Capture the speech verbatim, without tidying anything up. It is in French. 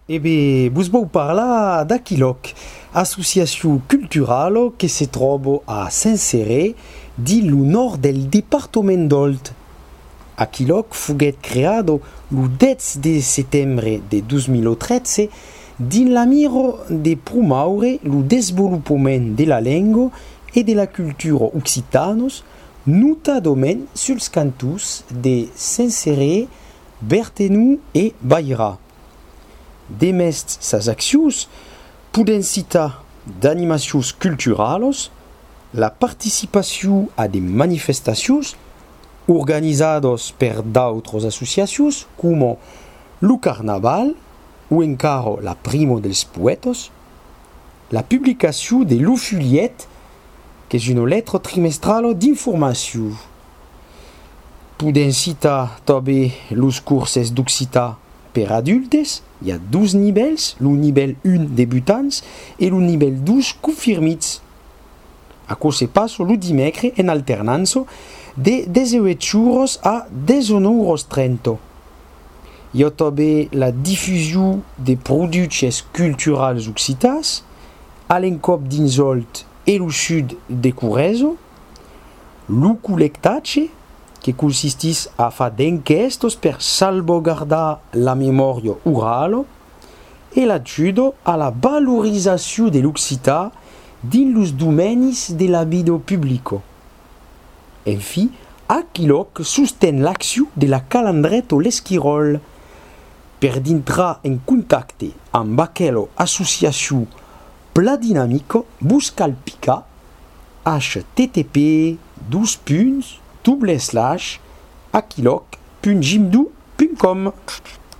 E beh, vos vou parlar d'Aquiloc, associazione culturale che si trova a Saint-Céré, di lo nord del Departement d'Olt. Aquiloc fuguet creado lo dez de settembre de duemilatredici din la miro de promoure lo desenvolupament de la lengua e de la cultura occitanos, notadament suls cantus de Saint-Céré, Berthenou e Baïra. Demest sas accions, poden citar d'animacions culturales, la participació a de manifestacions organizados per d'autres associacions, com lo Carnaval o encara la Primo dels Poetos, la publicació de lo Fuliet, que és una letra trimestrala d'informació. Poden citar també los curses d'occità per adultes. Il y a douze nivells, le nivell un debutants et le nivell dos confirmits. A quoi se passe le dimecre en alternança de dix-huit euros a dix-un euros trenta. Il y a també la diffusió de productes culturals occitans a l'encop dins Olt e lo sud de Corrèzo, lo col·lectatge, que consistís a fa d'enquestos per salvaguardar la memòria oral e l'ajuda a la valorització de l'occità dins los domenis de la vida pública. En fi, Aquiloc sostén l'acció de la calandreta o l'esquirol. Per d'entrar en contacte amb aquella associació pla dinàmica, vos cal picar h t t p dos punts double slash aquiloc punt jimdo punt com.